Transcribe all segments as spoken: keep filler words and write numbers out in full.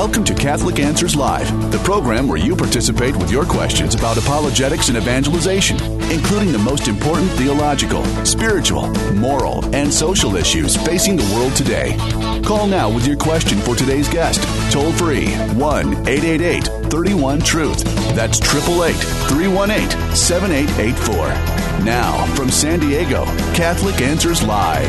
Welcome to Catholic Answers Live, the program where you participate with your questions about apologetics and evangelization, including the most important theological, spiritual, moral, and social issues facing the world today. Call now with your question for today's guest. Toll free, one eight eight eight, three one, truth. That's eight eight eight, three one eight, seven eight eight four. Now, from San Diego, Catholic Answers Live.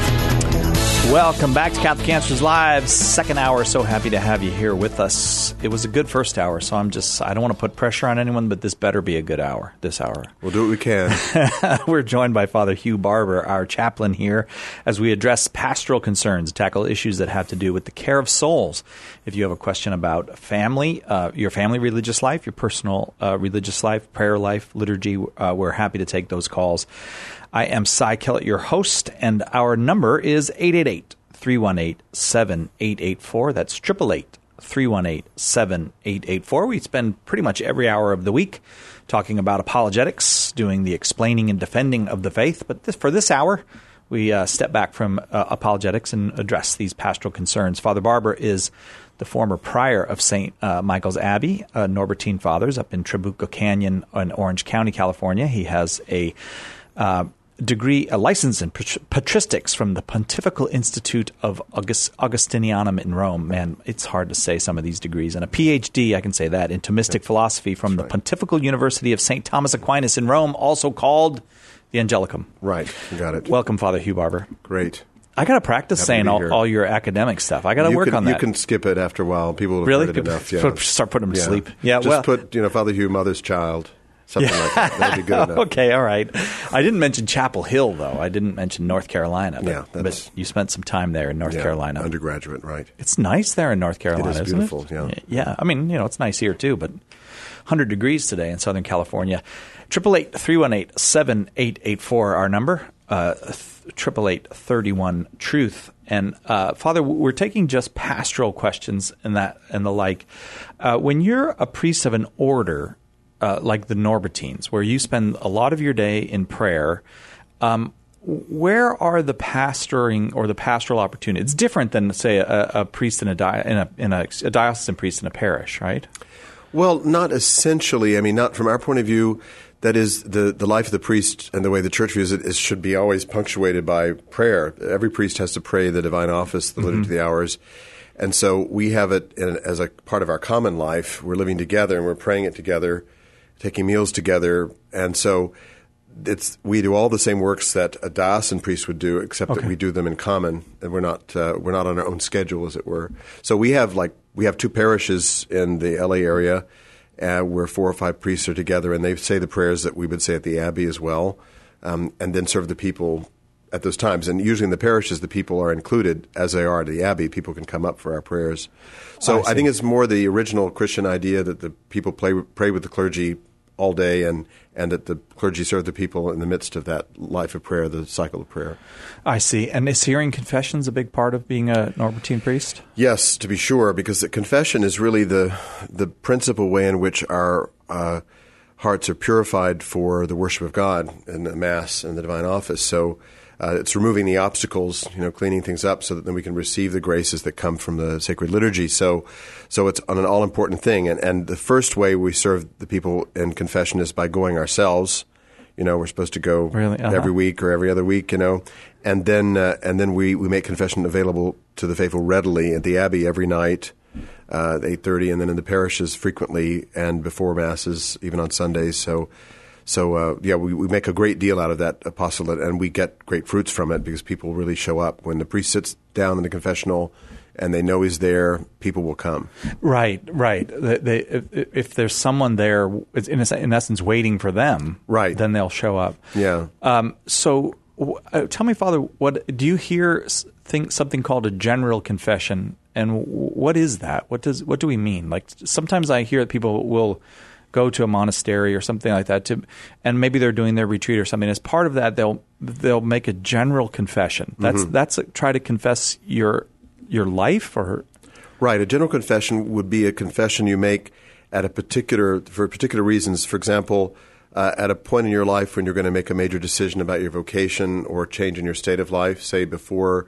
Welcome back to Catholic Answers Live, second hour. So happy to have you here with us. It was a good first hour, so I'm just, I don't want to put pressure on anyone, but this better be a good hour, this hour. We'll do what we can. We're joined by Father Hugh Barber, our chaplain here, as we address pastoral concerns, tackle issues that have to do with the care of souls. If you have a question about family, uh, your family religious life, your personal uh, religious life, prayer life, liturgy, uh, we're happy to take those calls. I am Cy Kellett, your host, and our number is eight eight eight, three one eight, seven eight eight four. That's eight eight eight, three one eight, seven eight eight four. We spend pretty much every hour of the week talking about apologetics, doing the explaining and defending of the faith. But this, for this hour, we uh, step back from uh, apologetics and address these pastoral concerns. Father Barber is the former prior of Saint Uh, Michael's Abbey, uh, Norbertine Fathers, up in Trabuco Canyon in Orange County, California. He has a uh, degree, a license in patristics from the Pontifical Institute of August, Augustinianum in Rome. Man, it's hard to say some of these degrees. And a P H D, I can say that, in Thomistic yeah. philosophy from That's the right. Pontifical University of Saint Thomas Aquinas in Rome, also called the Angelicum. Right, you got it. Welcome, Father Hugh Barber. Great. I got to practice Happy saying to all, all your academic stuff. I got to work can, on that. You can skip it after a while. People will have really? heard it enough. Yeah. Put, start putting them to yeah. sleep. Yeah, Just well, put, you know, Father Hugh, Mother's Child. Something yeah. like that. That'd be good enough. Okay, all right. I didn't mention Chapel Hill, though. I didn't mention North Carolina. But, yeah, that's, but you spent some time there in North yeah, Carolina. Undergraduate, right. It's nice there in North Carolina, it is isn't beautiful, it? yeah. Yeah, I mean, you know, it's nice here, too, but one hundred degrees today in Southern California. eight eight eight, three one eight, seven eight eight four, our number. Uh, eight eight eight, three one, truth. And, uh, Father, we're taking just pastoral questions and that and the like. Uh, when you're a priest of an order, Uh, like the Norbertines, where you spend a lot of your day in prayer, um, where are the pastoring or the pastoral opportunities? It's different than, say, a, a priest in a, di- in a in a, a diocesan priest in a parish, right? Well, not essentially. I mean, not from our point of view. That is, the, the life of the priest and the way the Church views it is, should be always punctuated by prayer. Every priest has to pray the divine office, the liturgy Mm-hmm. of the hours. And so we have it in, as a part of our common life. We're living together and we're praying it together, taking meals together. And so it's we do all the same works that a diocesan priest would do, except okay. that we do them in common, and we're not uh, we're not on our own schedule, as it were. So we have like we have two parishes in the L A area, uh, where four or five priests are together, and they say the prayers that we would say at the Abbey as well, um, and then serve the people at those times. And usually in the parishes, the people are included as they are at the Abbey. People can come up for our prayers. So I, I think it's more the original Christian idea that the people play, pray with the clergy all day, and, and that the clergy serve the people in the midst of that life of prayer, the cycle of prayer. I see. And is hearing confessions a big part of being a Norbertine priest? Yes, to be sure, because the confession is really the the principal way in which our uh, hearts are purified for the worship of God in the Mass and the divine office. So uh, it's removing the obstacles, you know, cleaning things up so that then we can receive the graces that come from the sacred liturgy. So so it's an all-important thing. And, and the first way we serve the people in confession is by going ourselves. You know, we're supposed to go really? uh-huh. every week or every other week, you know. And then uh, and then we, we make confession available to the faithful readily at the Abbey every night uh, at eight thirty, and then in the parishes frequently and before Masses, even on Sundays. So, so uh, yeah, we, we make a great deal out of that apostolate, and we get great fruits from it because people really show up. When the priest sits down in the confessional and they know he's there, people will come. Right, right. They, they, if, if there's someone there, it's in, a, in essence, waiting for them, right, then they'll show up. Yeah. Um, so uh, tell me, Father, what do you hear think, something called a general confession, and what is that? What does what do we mean? Like sometimes I hear that people will go to a monastery or something like that, to, and maybe they're doing their retreat or something. As part of that, they'll they'll make a general confession. That's mm-hmm. that's a, try to confess your your life, or right. A general confession would be a confession you make at a particular for particular reasons. For example, uh, at a point in your life when you're going to make a major decision about your vocation or change in your state of life, say before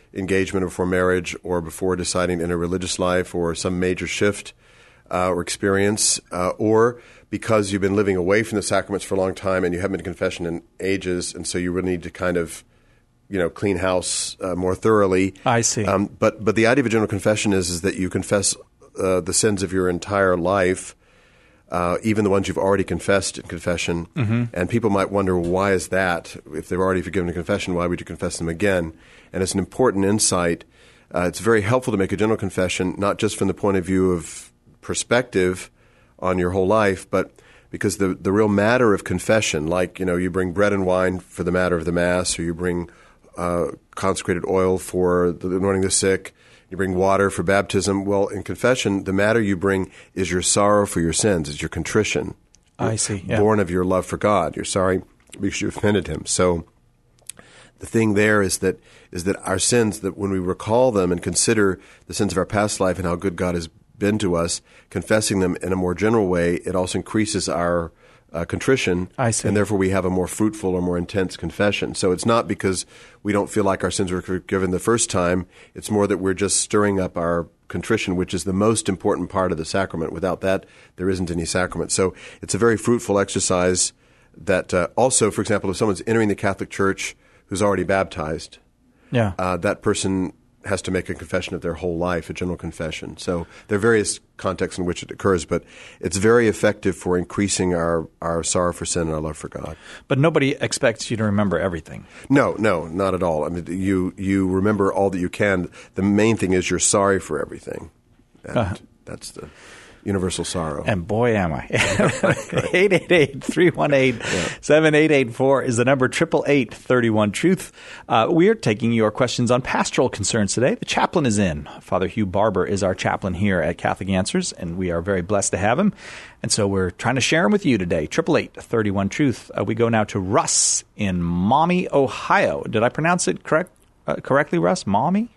engagement, or before marriage, or before deciding in a religious life, or some major shift uh, or experience, uh, or because you've been living away from the sacraments for a long time and you haven't been to confession in ages, and so you really need to kind of, you know, clean house uh, more thoroughly. I see. Um, but but the idea of a general confession is is that you confess uh, the sins of your entire life, uh, even the ones you've already confessed in confession. Mm-hmm. And people might wonder, well, why is that? If they've already forgiven in confession, why would you confess them again? And it's an important insight. Uh, it's very helpful to make a general confession, not just from the point of view of perspective on your whole life, but because the the real matter of confession, like, you know, you bring bread and wine for the matter of the Mass, or you bring uh, consecrated oil for the anointing the sick, you bring water for baptism. Well, in confession, the matter you bring is your sorrow for your sins, is your contrition. I see. Yeah. Born of your love for God. You're sorry because you offended Him. So the thing there is that is that our sins, that when we recall them and consider the sins of our past life and how good God has been to us, confessing them in a more general way, it also increases our uh, contrition, I see. and therefore we have a more fruitful or more intense confession. So it's not because we don't feel like our sins were forgiven the first time. It's more that we're just stirring up our contrition, which is the most important part of the sacrament. Without that, there isn't any sacrament. So it's a very fruitful exercise that uh, also, for example, if someone's entering the Catholic Church who's already baptized, Yeah. uh, that person has to make a confession of their whole life, a general confession. So there are various contexts in which it occurs, but it's very effective for increasing our, our sorrow for sin and our love for God. But nobody expects you to remember everything. No, no, not at all. I mean, you you remember all that you can. The main thing is you're sorry for everything. And Uh-huh. that's the universal sorrow. And boy, am I. eight eight eight, three one eight, seven eight eight four is the number, eight eight eight, three one, truth. Uh, we are taking your questions on pastoral concerns today. The chaplain is in. Father Hugh Barber is our chaplain here at Catholic Answers, and we are very blessed to have him. And so we're trying to share him with you today, eight eight eight, three one, truth. Uh, we go now to Russ in Maumee, Ohio. Did I pronounce it correct? Uh, correctly, Russ? Maumee?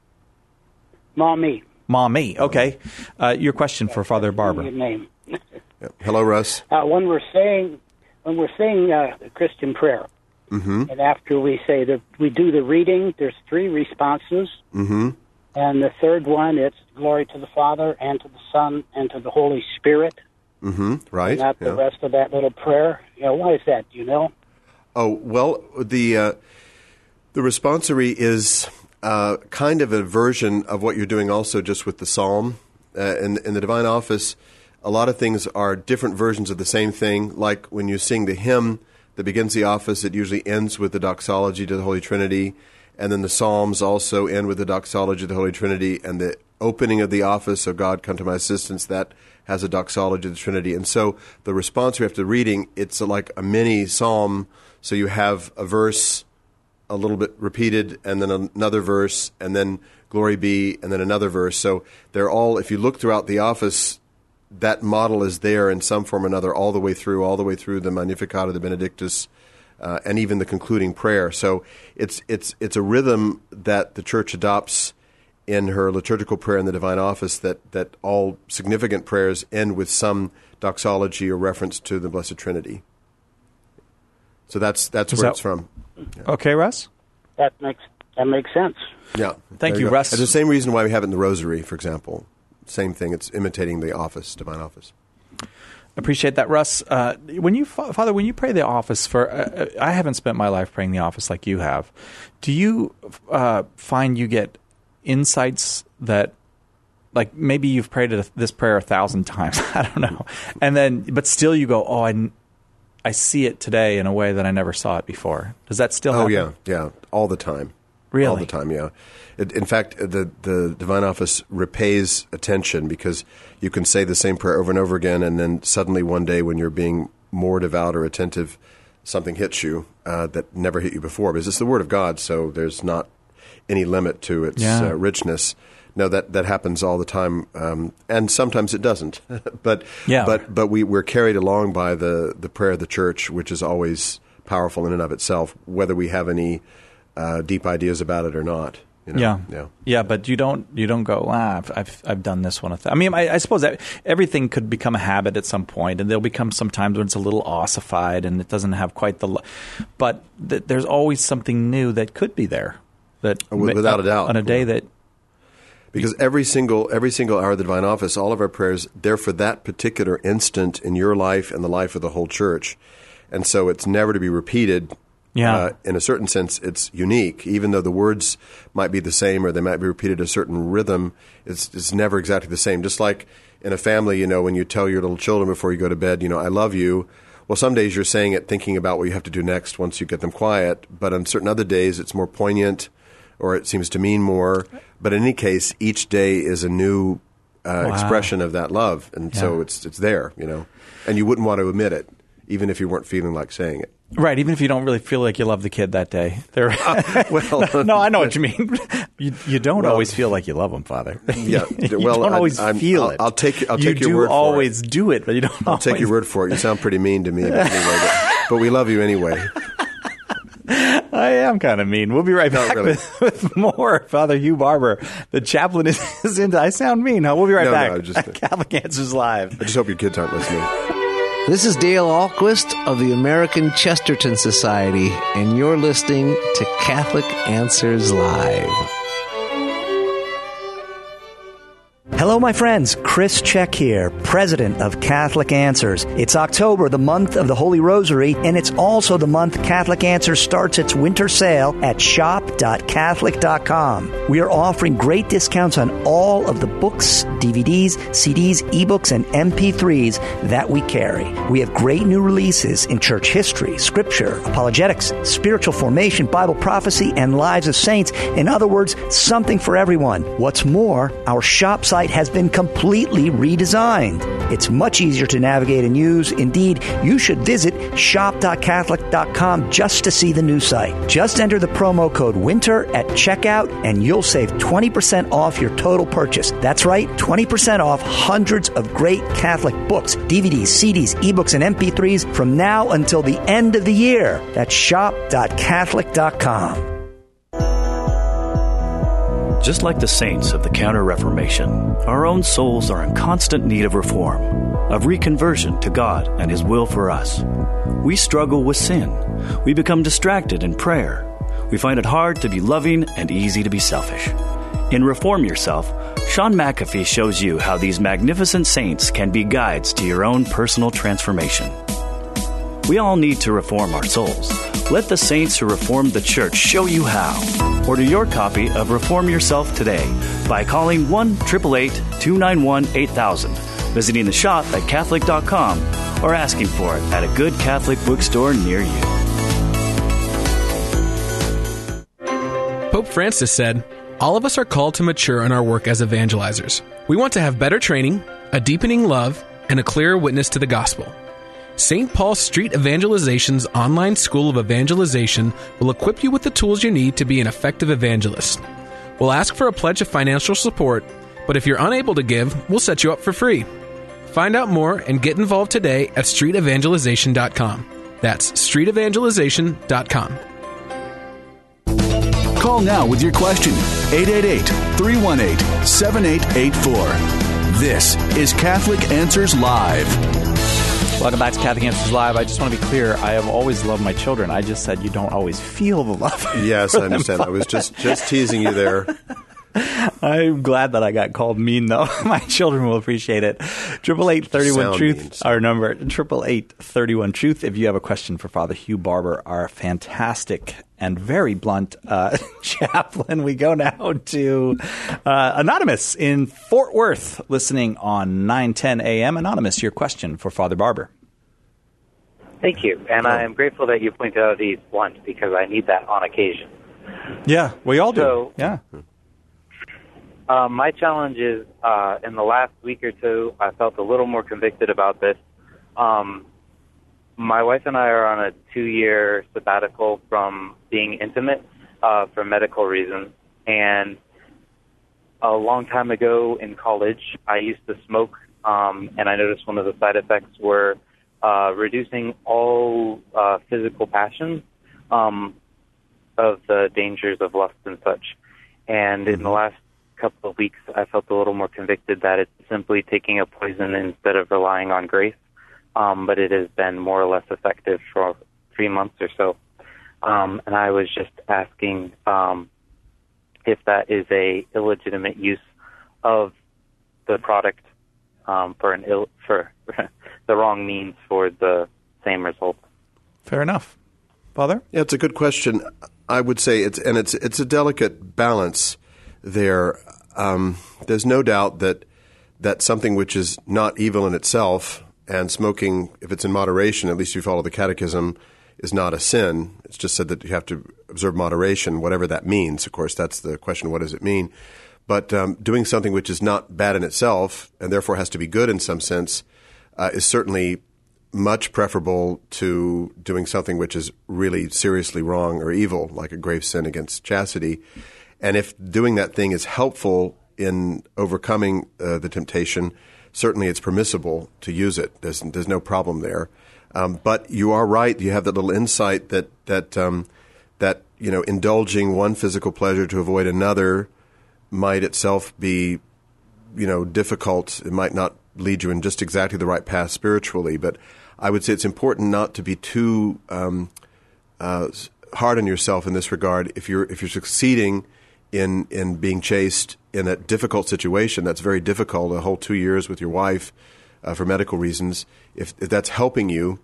Maumee. Maumee. Okay. Uh, your question for Father Barber. Your name. Yeah. Hello, Russ. Uh, when we're saying when we're saying uh, the Christian prayer, Mm-hmm. and after we say that we do the reading, there's three responses, Mm-hmm. and the third one it's glory to the Father and to the Son and to the Holy Spirit, Mm-hmm. Right. not the Yeah. rest of that little prayer. You know, why is that? Do you know? Oh, well, the uh, the responsory is uh, kind of a version of what you're doing also just with the psalm. Uh, in, in the Divine Office, a lot of things are different versions of the same thing. Like when you sing the hymn that begins the office, it usually ends with the doxology to the Holy Trinity. And then the psalms also end with the doxology of the Holy Trinity. And the opening of the office, "O God, come to my assistance," that has a doxology of the Trinity. And so the response we have to reading, it's like a mini psalm. So you have a verse a little bit repeated, and then another verse, and then glory be, and then another verse. So they're all, if you look throughout the office, that model is there in some form or another all the way through, all the way through the Magnificat, the Benedictus, uh, and even the concluding prayer. So it's it's it's a rhythm that the Church adopts in her liturgical prayer in the Divine Office, that, that all significant prayers end with some doxology or reference to the Blessed Trinity. So that's that's Is where that- it's from. Okay, Russ? That makes that makes sense. Yeah. Thank There you, go. Russ. It's the same reason why we have it in the Rosary, for example. Same thing. It's imitating the office, Divine Office. Appreciate that, Russ. Uh, when you, Father, when you pray the office for, uh, I haven't spent my life praying the office like you have. Do you uh, find you get insights that, like maybe you've prayed this prayer a thousand times, I don't know, and then, but still you go, oh, I, I see it today in a way that I never saw it before. Does that still Oh, happen? yeah, yeah, all the time. Really? All the time, yeah. It, in fact, the, the Divine Office repays attention, because you can say the same prayer over and over again, and then suddenly one day when you're being more devout or attentive, something hits you uh, that never hit you before. Because it's the Word of God, so there's not any limit to its Yeah. uh, richness. No, that, that happens all the time, um, and sometimes it doesn't. but Yeah. but but we, we're carried along by the, the prayer of the Church, which is always powerful in and of itself, whether we have any uh, deep ideas about it or not. You know? Yeah. yeah. Yeah, but you don't you don't go, ah, I've I've, I've done this one. A th-. I mean, I, I suppose that everything could become a habit at some point, and there'll become some times when it's a little ossified and it doesn't have quite the. Lo- but th- there's always something new that could be there. That Without a doubt. On a day that Because every single every single hour of the Divine Office, all of our prayers, they're for that particular instant in your life and the life of the whole church. And so it's never to be repeated. Yeah. Uh, in a certain sense, it's unique. Even though the words might be the same or they might be repeated a certain rhythm, it's, it's never exactly the same. Just like in a family, you know, when you tell your little children before you go to bed, you know, I love you. Well, some days you're saying it thinking about what you have to do next once you get them quiet. But on certain other days, it's more poignant or it seems to mean more. But in any case, each day is a new uh, wow. expression of that love. And yeah. so it's it's there, you know. And you wouldn't want to admit it, even if you weren't feeling like saying it. Right, even if you don't really feel like you love the kid that day. Uh, well, no, no, I know what you mean. You, you don't well, always feel like you love them, Father. Yeah, you well, don't always I, feel I'll, it. I'll take I'll you take your do word for always it. do it, but you don't. I'll always. take your word for it. You sound pretty mean to me, but anyway, but, but we love you anyway. I am kind of mean. We'll be right back really. with, with more. Father Hugh Barber, the chaplain, is, is into. I sound mean, huh? We'll be right no, back. No, just, Catholic Answers Live. I just hope your kids aren't listening. This is Dale Ahlquist of the American Chesterton Society, and you're listening to Catholic Answers Live. Hello, my friends. Chris Check here, president of Catholic Answers. It's October, the month of the Holy Rosary, and it's also the month Catholic Answers starts its winter sale at shop dot catholic dot com. We are offering great discounts on all of the books, D V Ds, C Ds, ebooks, and M P threes that we carry. We have great new releases in church history, scripture, apologetics, spiritual formation, Bible prophecy, and lives of saints. In other words, something for everyone. What's more, our shop site has been completely redesigned. It's much easier to navigate and use. Indeed, you should visit shop dot catholic dot com just to see the new site. Just enter the promo code WINTER at checkout and you'll save twenty percent off your total purchase. That's right, twenty percent off hundreds of great Catholic books, D V Ds, C Ds, ebooks, and M P threes from now until the end of the year. That's shop dot catholic dot com. Just like the saints of the Counter-Reformation, our own souls are in constant need of reform, of reconversion to God and His will for us. We struggle with sin. We become distracted in prayer. We find it hard to be loving and easy to be selfish. In Reform Yourself, Sean McAfee shows you how these magnificent saints can be guides to your own personal transformation. We all need to reform our souls. Let the saints who reformed the church show you how. Order your copy of Reform Yourself today by calling one eight eight eight, two nine one, eight thousand, visiting the shop at catholic dot com, or asking for it at a good Catholic bookstore near you. Pope Francis said, "All of us are called to mature in our work as evangelizers. We want to have better training, a deepening love, and a clearer witness to the gospel. Saint Paul Street Evangelization's online school of evangelization will equip you with the tools you need to be an effective evangelist. We'll ask for a pledge of financial support, but if you're unable to give, we'll set you up for free. Find out more and get involved today at street evangelization dot com. That's street evangelization dot com. Call now with your question, eight eight eight, three one eight, seven eight eight four. This is Catholic Answers Live. Welcome back to Catholic Answers Live. I just want to be clear. I have always loved my children. I just said you don't always feel the love. Yes, I understand. I was just, just teasing you there. I'm glad that I got called mean, though. My children will appreciate it. Triple eight thirty one truth. Mean, our number. Triple eight thirty one truth. If you have a question for Father Hugh Barber, our fantastic and very blunt uh, chaplain, we go now to uh, Anonymous in Fort Worth, listening on nine ten a.m. Anonymous, your question for Father Barber. Thank you, and I am grateful that you pointed out he's blunt because I need that on occasion. Yeah, we all do. So, yeah. Uh, my challenge is, uh, in the last week or two, I felt a little more convicted about this. Um, my wife and I are on a two-year sabbatical from being intimate uh, for medical reasons. And a long time ago in college, I used to smoke, um, and I noticed one of the side effects were uh, reducing all uh, physical passions um, of the dangers of lust and such. And in the last couple of weeks, I felt a little more convicted that it's simply taking a poison instead of relying on grace. Um, but it has been more or less effective for three months or so. Um, and I was just asking um, if that is a illegitimate use of the product um, for an ill, for the wrong means for the same result. Fair enough. Father? Yeah, it's a good question. I would say it's and it's it's a delicate balance there. Um, there's no doubt that that something which is not evil in itself, and smoking, if it's in moderation, at least if you follow the catechism, is not a sin. It's just said that you have to observe moderation, whatever that means. Of course, that's the question, what does it mean? But um, doing something which is not bad in itself, and therefore has to be good in some sense, uh, is certainly much preferable to doing something which is really seriously wrong or evil, like a grave sin against chastity. And if doing that thing is helpful in overcoming uh, the temptation, certainly it's permissible to use it. There's, there's no problem there. Um, but you are right. You have that little insight that that um, that you know, indulging one physical pleasure to avoid another might itself be, you know, difficult. It might not lead you in just exactly the right path spiritually. But I would say it's important not to be too um, uh, hard on yourself in this regard. If you're if you're succeeding in in being chaste in a difficult situation, that's very difficult. A whole two years with your wife uh, for medical reasons. If, if that's helping you,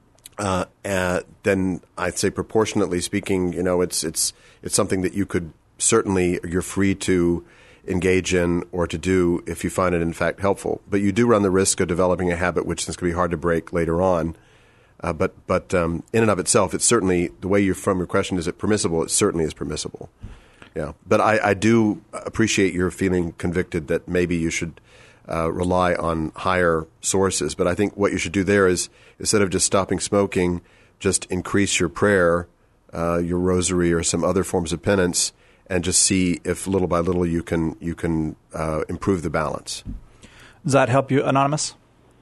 uh, uh, then I'd say proportionately speaking, you know, it's it's it's something that you could certainly you're free to engage in or to do if you find it in fact helpful. But you do run the risk of developing a habit which is going to be hard to break later on. Uh, but but um, in and of itself, it's certainly the way you're from your question, is it permissible? It certainly is permissible. Yeah, but I, I do appreciate your feeling convicted that maybe you should uh, rely on higher sources. But I think what you should do there is, instead of just stopping smoking, just increase your prayer, uh, your rosary, or some other forms of penance, and just see if little by little you can you can uh, improve the balance. Does that help you, Anonymous?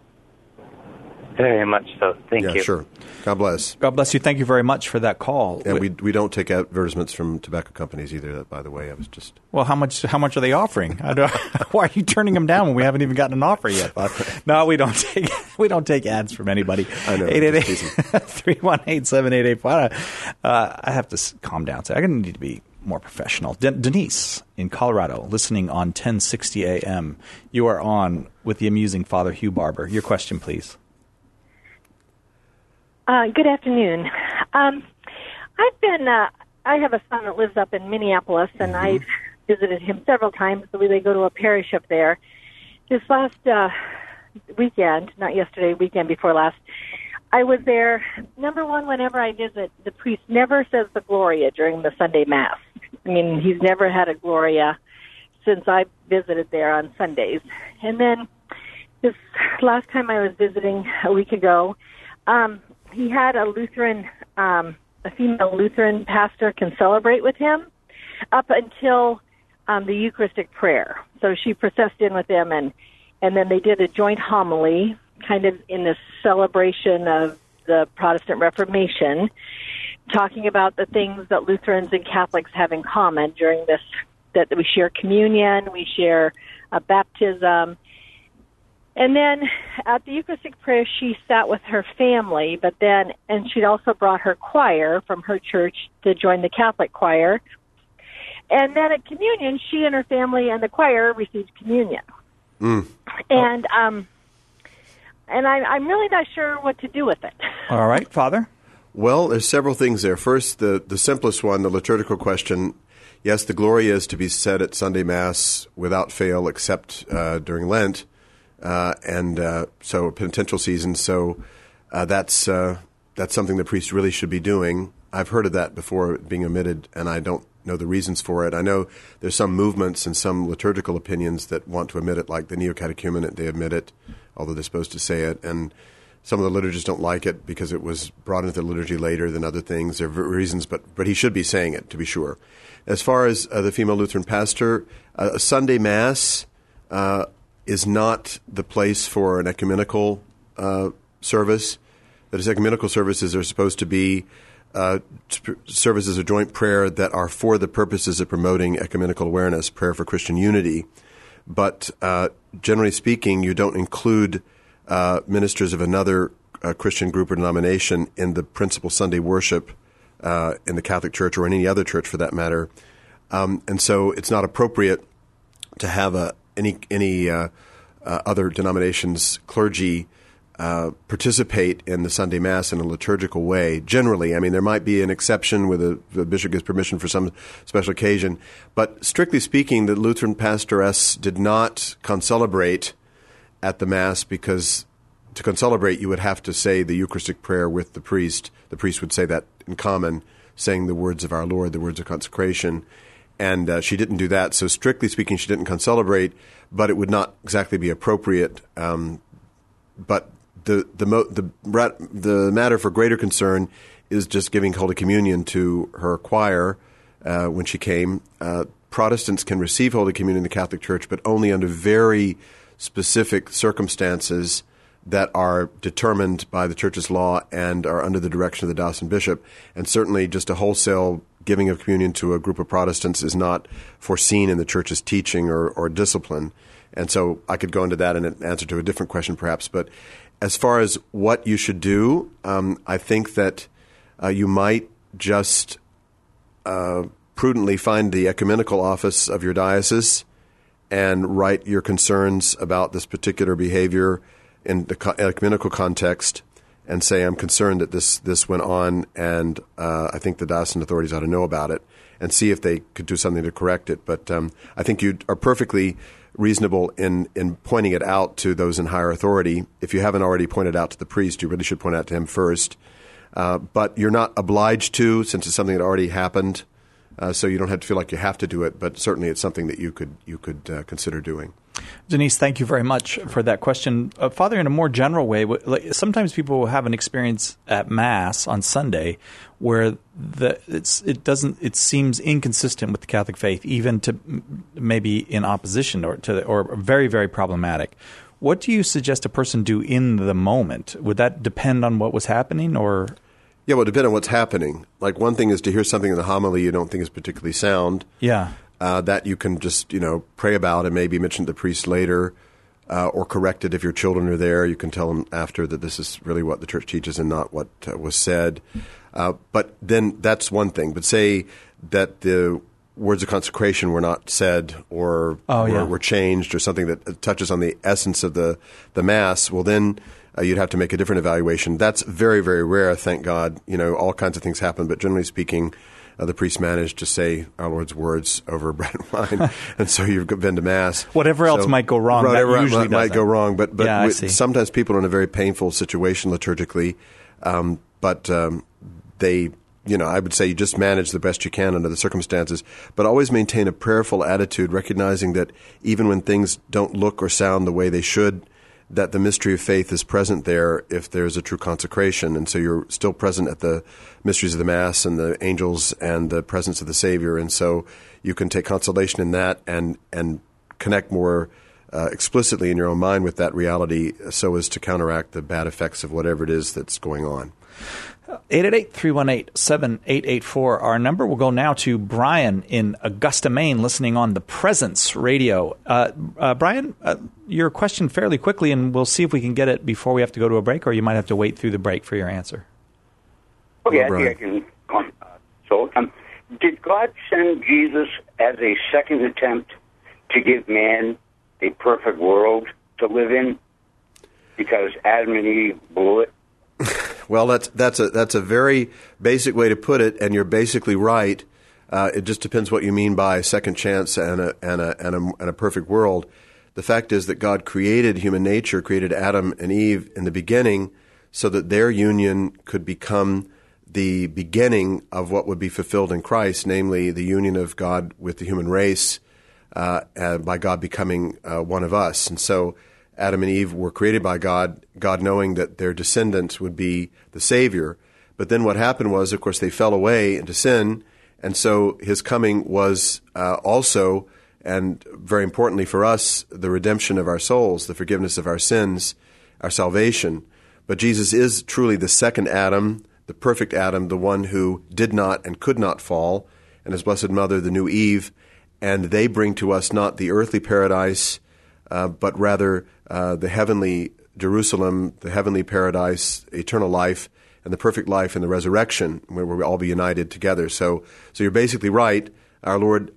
Very much so. Thank yeah, you. Yeah, sure. God bless. God bless you. Thank you very much for that call. And we we don't take advertisements from tobacco companies either, by the way. I was just... Well, how much How much are they offering? I don't, why are you turning them down when we haven't even gotten an offer yet? No, we don't take we don't take ads from anybody. I know. eight eight eight, three one eight, seven eight eight five. Uh, I have to calm down. So I need to be more professional. De- Denise in Colorado, listening on ten sixty A M. You are on with the amusing Father Hugh Barber. Your question, please. Uh, good afternoon. Um, I've been, uh, I have a son that lives up in Minneapolis, and mm-hmm. I've visited him several times. So they go to a parish up there. This last uh, weekend, not yesterday, weekend before last, I was there. Number one, whenever I visit, the priest never says the Gloria during the Sunday Mass. I mean, he's never had a Gloria since I visited there on Sundays. And then this last time I was visiting a week ago, um, he had a Lutheran, um, a female Lutheran pastor can celebrate with him up until um, the Eucharistic prayer. So she processed in with him, and, and then they did a joint homily, kind of in this celebration of the Protestant Reformation, talking about the things that Lutherans and Catholics have in common during this, that we share communion, we share a baptism. And then at the Eucharistic prayer, she sat with her family, but then, and she'd also brought her choir from her church to join the Catholic choir. And then at communion, she and her family and the choir received communion. Mm. And, um, and I, I'm really not sure what to do with it. All right, Father? Well, there's several things there. First, the, the simplest one, the liturgical question. Yes, the Gloria is to be said at Sunday Mass without fail, except uh, during Lent. Uh, and uh, so penitential season, so uh, that's uh, that's something the priest really should be doing. I've heard of that before being omitted, and I don't know the reasons for it. I know there's some movements and some liturgical opinions that want to omit it, like the Neo-Catechumenate, they omit it, although they're supposed to say it. And some of the liturgists don't like it because it was brought into the liturgy later than other things. There are reasons, but, but he should be saying it, to be sure. As far as uh, the female Lutheran pastor, uh, a Sunday Mass uh is not the place for an ecumenical uh, service. That is, ecumenical services are supposed to be uh, services of joint prayer that are for the purposes of promoting ecumenical awareness, prayer for Christian unity. But uh, generally speaking, you don't include uh, ministers of another uh, Christian group or denomination in the principal Sunday worship uh, in the Catholic Church or in any other church for that matter Um, and so it's not appropriate to have a, any, any uh, uh, other denominations' clergy uh, participate in the Sunday Mass in a liturgical way. Generally, I mean, there might be an exception where the, the bishop gives permission for some special occasion. But strictly speaking, the Lutheran pastoress did not concelebrate at the Mass because to concelebrate, you would have to say the Eucharistic prayer with the priest. The priest would say that in common, saying the words of our Lord, the words of consecration. And uh, she didn't do that. So strictly speaking, she didn't concelebrate, but it would not exactly be appropriate. Um, but the the, mo- the the matter for greater concern is just giving Holy Communion to her choir uh, when she came. Uh, Protestants can receive Holy Communion in the Catholic Church, but only under very specific circumstances that are determined by the Church's law and are under the direction of the diocesan bishop. And certainly just a wholesale giving of communion to a group of Protestants is not foreseen in the Church's teaching or, or discipline. And so I could go into that in an answer to a different question perhaps. But as far as what you should do, um, I think that uh, you might just uh, prudently find the ecumenical office of your diocese and write your concerns about this particular behavior in the co- ecumenical context and say, I'm concerned that this this went on, and uh, I think the diocesan authorities ought to know about it and see if they could do something to correct it. But um, I think you are perfectly reasonable in, in pointing it out to those in higher authority. If you haven't already pointed out to the priest, you really should point out to him first. Uh, but you're not obliged to, since it's something that already happened, uh, so you don't have to feel like you have to do it, but certainly it's something that you could, you could uh, consider doing. Denise, thank you very much for that question. Uh, Father, in a more general way, like, sometimes people will have an experience at Mass on Sunday where the, it's, it doesn't it seems inconsistent with the Catholic faith, even to maybe in opposition or to or very, very problematic. What do you suggest a person do in the moment? Would that depend on what was happening, or? Yeah, well, it depends on what's happening. Like, one thing is to hear something in the homily you don't think is particularly sound. Yeah. Uh, that you can just, you know, pray about and maybe mention to the priest later uh, or correct it if your children are there. You can tell them after that this is really what the Church teaches and not what uh, was said. Uh, but then that's one thing. But say that the words of consecration were not said or oh, yeah. were, were changed or something that touches on the essence of the, the Mass, well, then uh, you'd have to make a different evaluation. That's very, very rare, thank God. You know, all kinds of things happen, but generally speaking, Uh, the priest managed to say our Lord's words over bread and wine, and so you've been to Mass. Whatever else so, might go wrong, whatever that usually might, might go wrong. But but yeah, with, sometimes people are in a very painful situation liturgically. Um, but um, they, you know, I would say you just manage the best you can under the circumstances. But always maintain a prayerful attitude, recognizing that even when things don't look or sound the way they should, that the mystery of faith is present there if there's a true consecration. And so you're still present at the mysteries of the Mass and the angels and the presence of the Savior. And so you can take consolation in that and, and connect more uh, explicitly in your own mind with that reality so as to counteract the bad effects of whatever it is that's going on. eight eight eight, three one eight, seven eight eight four, our number. We'll go now to Brian in Augusta, Maine, listening on the Presence Radio. Uh, uh, Brian, uh, your question fairly quickly, and we'll see if we can get it before we have to go to a break, or you might have to wait through the break for your answer. Okay, Hello, I think I can. Uh, so, um, did God send Jesus as a second attempt to give man a perfect world to live in? Because Adam and Eve blew it? Well, that's that's a that's a very basic way to put it, and you're basically right. Uh, it just depends what you mean by second chance and a and a and a and a perfect world. The fact is that God created human nature, created Adam and Eve in the beginning, so that their union could become the beginning of what would be fulfilled in Christ, namely the union of God with the human race, uh, and by God becoming uh, one of us. And so Adam and Eve were created by God, God knowing that their descendants would be the Savior. But then what happened was, of course, they fell away into sin, and so his coming was uh, also, and very importantly for us, the redemption of our souls, the forgiveness of our sins, our salvation. But Jesus is truly the second Adam, the perfect Adam, the one who did not and could not fall, and his blessed mother, the new Eve, and they bring to us not the earthly paradise, uh, but rather uh, the heavenly Jerusalem, the heavenly paradise, eternal life, and the perfect life in the resurrection, where we'll all be united together. So, so you're basically right. Our Lord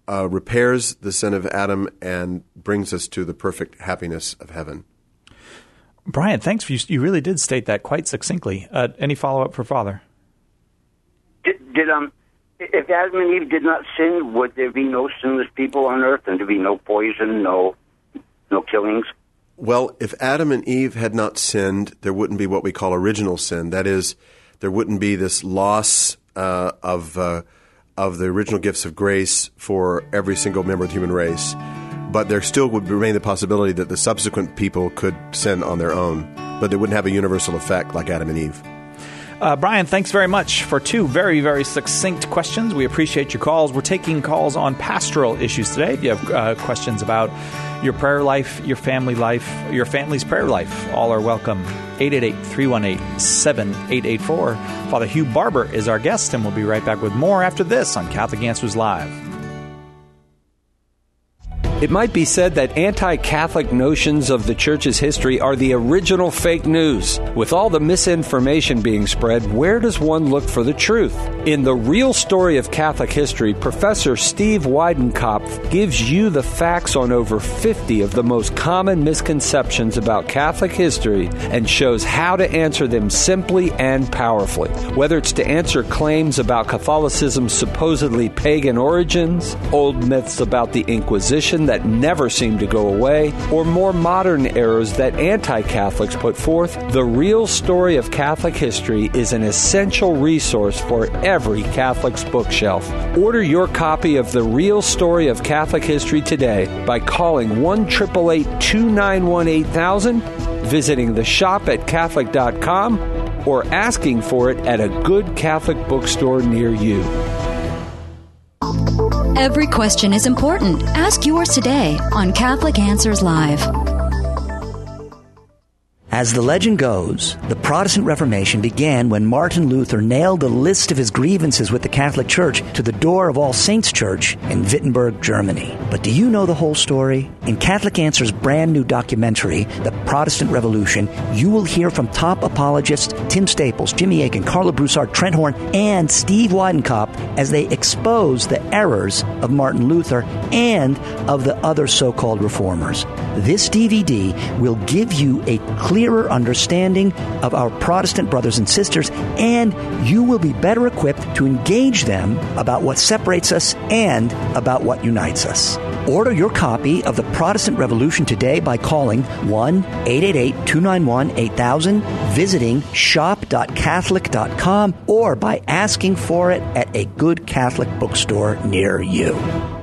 uh, repairs the sin of Adam and brings us to the perfect happiness of heaven. Brian, thanks. For you, you really did state that quite succinctly. Uh, any follow-up for Father? Did, did um, if Adam and Eve did not sin, would there be no sinless people on earth, and there be no poison, no, no killings? Well, if Adam and Eve had not sinned, there wouldn't be what we call original sin. That is, there wouldn't be this loss uh, of uh, of the original gifts of grace for every single member of the human race. But there still would remain the possibility that the subsequent people could sin on their own, but they wouldn't have a universal effect like Adam and Eve. Uh, Brian, thanks very much for two very, very succinct questions. We appreciate your calls. We're taking calls on pastoral issues today. If you have uh, questions about your prayer life, your family life, your family's prayer life, all are welcome. eight eight eight, three one eight, seven eight eight four. Father Hugh Barber is our guest, and we'll be right back with more after this on Catholic Answers Live. It might be said that anti-Catholic notions of the Church's history are the original fake news. With all the misinformation being spread, where does one look for the truth? In The Real Story of Catholic History, Professor Steve Weidenkopf gives you the facts on over fifty of the most common misconceptions about Catholic history and shows how to answer them simply and powerfully. Whether it's to answer claims about Catholicism's supposedly pagan origins, old myths about the Inquisition that never seem to go away, or more modern errors that anti-Catholics put forth, The Real Story of Catholic History is an essential resource for every Catholic's bookshelf. Order your copy of The Real Story of Catholic History today by calling one eight eight eight, two nine one, eight thousand, visiting the shop at Catholic dot com, or asking for it at a good Catholic bookstore near you. Every question is important. Ask yours today on Catholic Answers Live. As the legend goes, the Protestant Reformation began when Martin Luther nailed a list of his grievances with the Catholic Church to the door of All Saints Church in Wittenberg, Germany. But do you know the whole story? In Catholic Answers' brand new documentary, The Protestant Revolution, you will hear from top apologists Tim Staples, Jimmy Akin, Carla Broussard, Trent Horn, and Steve Weidenkopf as they expose the errors of Martin Luther and of the other so-called reformers. This D V D will give you a clearer understanding of our Protestant brothers and sisters, and you will be better equipped to engage them about what separates us and about what unites us. Order your copy of The Protestant Revolution today by calling one eight eight eight, two nine one, eight thousand, visiting shop dot catholic dot com, or by asking for it at a good Catholic bookstore near you.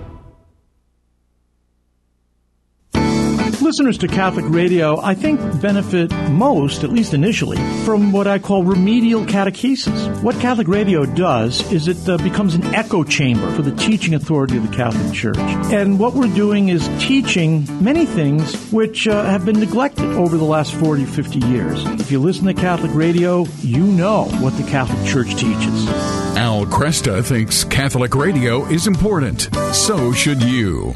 Listeners to Catholic Radio, I think, benefit most, at least initially, from what I call remedial catechesis. What Catholic Radio does is it uh, becomes an echo chamber for the teaching authority of the Catholic Church. And what we're doing is teaching many things which uh, have been neglected over the last forty, fifty years. If you listen to Catholic Radio, you know what the Catholic Church teaches. Al Cresta thinks Catholic Radio is important. So should you.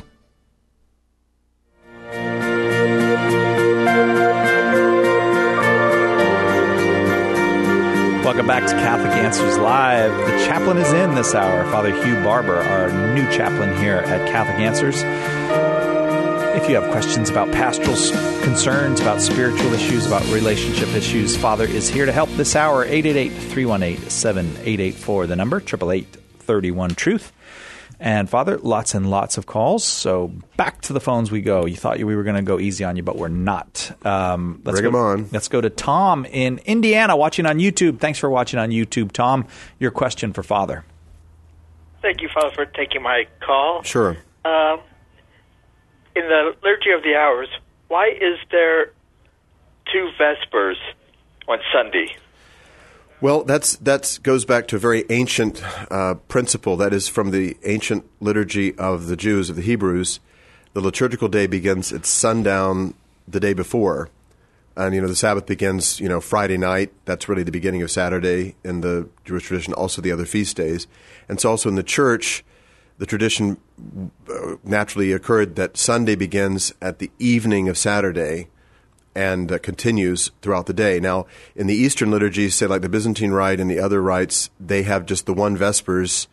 Welcome back to Catholic Answers Live. The chaplain is in this hour, Father Hugh Barber, our new chaplain here at Catholic Answers. If you have questions about pastoral concerns, about spiritual issues, about relationship issues, Father is here to help this hour. eight eight eight, three one eight, seven eight eight four, the number, eight eight eight, three one, truth. And Father, lots and lots of calls. So back to the phones we go. You thought we were going to go easy on you, but we're not. Um, let's Bring go, them on. Let's go to Tom in Indiana, watching on YouTube. Thanks for watching on YouTube. Tom, your question for Father. Thank you, Father, for taking my call. Sure. Um, in the Liturgy of the Hours, why is there two Vespers on Sunday? Well, that's that goes back to a very ancient uh, principle. That is from the ancient liturgy of the Jews, of the Hebrews. The liturgical day begins at sundown the day before. And, you know, the Sabbath begins, you know, Friday night. That's really the beginning of Saturday in the Jewish tradition, also the other feast days. And so also in the church, the tradition naturally occurred that Sunday begins at the evening of Saturday and uh, continues throughout the day. Now, in the Eastern liturgy, say like the Byzantine Rite and the other rites, they have just the one Vespers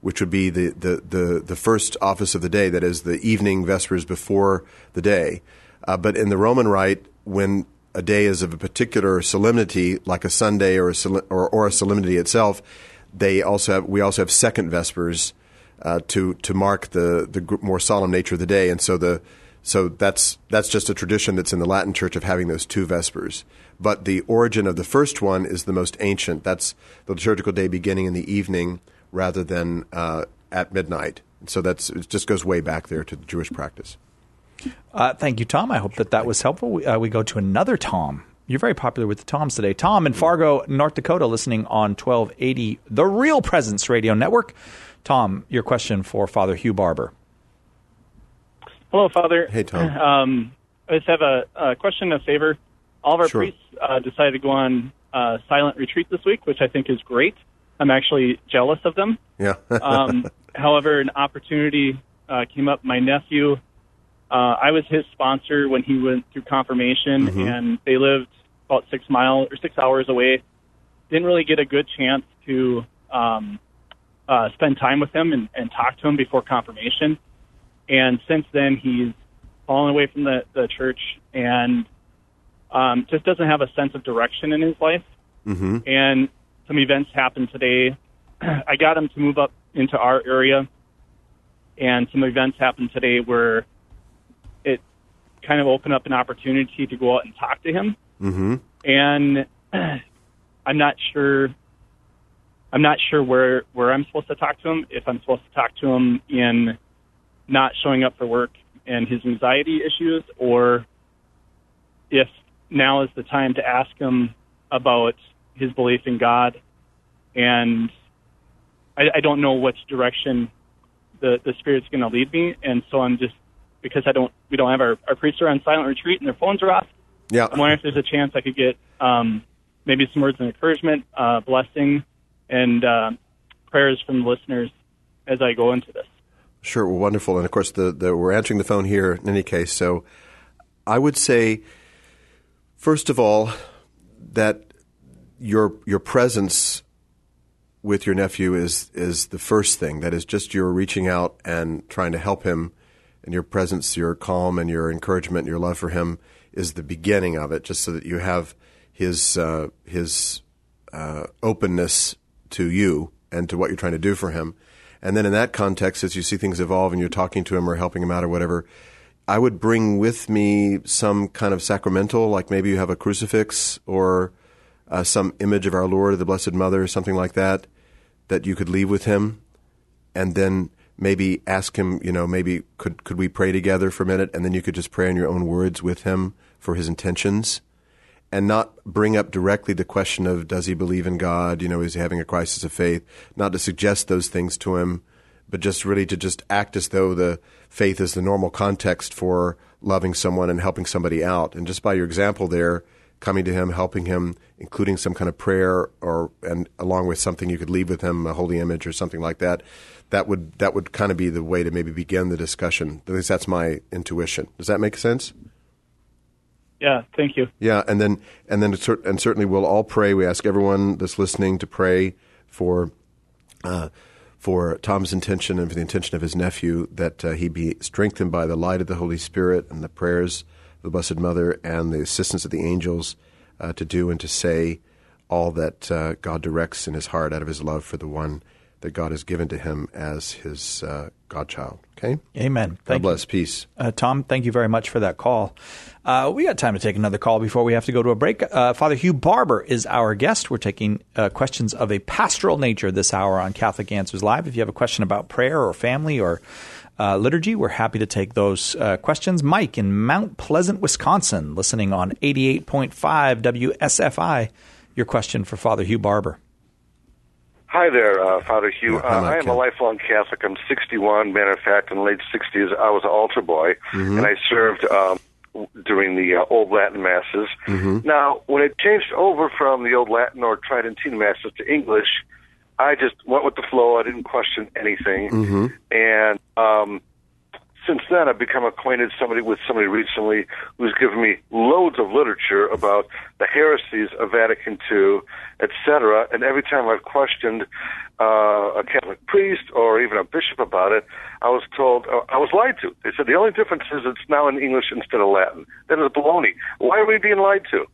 which would be the, the, the, the first office of the day, that is the evening vespers before the day. Uh, but in the Roman Rite, when a day is of a particular solemnity, like a Sunday or a, sol- or, or a solemnity itself, they also have, we also have second vespers uh, to to mark the the more solemn nature of the day, and so the so that's that's just a tradition that's in the Latin Church of having those two vespers. But the origin of the first one is the most ancient. That's the liturgical day beginning in the evening rather than uh, at midnight. So that's it just goes way back there to the Jewish practice. Uh, thank you, Tom. I hope that that was helpful. We, uh, we go to another Tom. You're very popular with the Toms today. Tom in Fargo, North Dakota, listening on twelve eighty, the Real Presence Radio Network. Tom, your question for Father Hugh Barber. Hello, Father. Hey, Tom. Um, I just have a, a question, a favor. All of our Sure. priests uh, decided to go on uh, silent retreat this week, which I think is great. I'm actually jealous of them. Yeah. um, however, an opportunity uh, came up. My nephew, uh, I was his sponsor when he went through confirmation, Mhm. and they lived about six miles or six hours away. Didn't really get a good chance to um, uh, spend time with him and, and talk to him before confirmation. And since then, he's fallen away from the, the church and um, just doesn't have a sense of direction in his life. Mm-hmm. And some events happened today. I got him to move up into our area, and some events happened today where it kind of opened up an opportunity to go out and talk to him. Mm-hmm. And I'm not sure. I'm not sure where, where I'm supposed to talk to him. If I'm supposed to talk to him in not showing up for work and his anxiety issues, or if now is the time to ask him about his belief in God. And I, I don't know which direction the, the Spirit's going to lead me. And so I'm just, because I don't, we don't have our, our priests are on silent retreat and their phones are off. Yeah. I'm wondering if there's a chance I could get um, maybe some words of encouragement, uh, blessing, and uh, prayers from the listeners as I go into this. Sure, well, wonderful. And, of course, the, the, we're answering the phone here in any case. So I would say, first of all, that your your presence with your nephew is is the first thing. That is just your reaching out and trying to help him, and your presence, your calm, and your encouragement, and your love for him is the beginning of it, just so that you have his, uh, his uh, openness to you and to what you're trying to do for him. And then in that context, as you see things evolve and you're talking to him or helping him out or whatever, I would bring with me some kind of sacramental, like maybe you have a crucifix or uh, some image of our Lord or the Blessed Mother or something like that, that you could leave with him. And then maybe ask him, you know, maybe could could we pray together for a minute? And then you could just pray in your own words with him for his intentions. And not bring up directly the question of, does he believe in God? You know, is he having a crisis of faith? Not to suggest those things to him, but just really to just act as though the faith is the normal context for loving someone and helping somebody out. And just by your example there, coming to him, helping him, including some kind of prayer, or and along with something you could leave with him, a holy image or something like that, that would that would kind of be the way to maybe begin the discussion. At least that's my intuition. Does that make sense? Yeah, thank you. Yeah, and then and then and certainly we'll all pray. We ask everyone that's listening to pray for uh, for Tom's intention and for the intention of his nephew, that uh, he be strengthened by the light of the Holy Spirit and the prayers of the Blessed Mother and the assistance of the angels uh, to do and to say all that uh, God directs in his heart out of his love for the one that God has given to him as his uh, godchild. Okay? Amen. God Thank bless. You. Peace. Uh, Tom, thank you very much for that call. Uh, we got time to take another call before we have to go to a break. Uh, Father Hugh Barber is our guest. We're taking uh, questions of a pastoral nature this hour on Catholic Answers Live. If you have a question about prayer or family or uh, liturgy, we're happy to take those uh, questions. Mike in Mount Pleasant, Wisconsin, listening on eighty-eight point five W S F I. Your question for Father Hugh Barber. Hi there, uh, Father Hugh. Yeah, hi, uh, I am Ken. a lifelong Catholic. I'm sixty-one. Matter of fact, in the late sixties, I was an altar boy, Mm-hmm. and I served um, during the uh, Old Latin Masses. Mm-hmm. Now, when it changed over from the Old Latin or Tridentine Masses to English, I just went with the flow. I didn't question anything. Mm-hmm. And um, since then, I've become acquainted somebody with somebody recently who's given me loads of literature about the heresies of Vatican Two, et cetera. And every time I've questioned uh, a Catholic priest or even a bishop about it, I was told uh, I was lied to. They said the only difference is it's now in English instead of Latin. That is baloney. Why are we being lied to?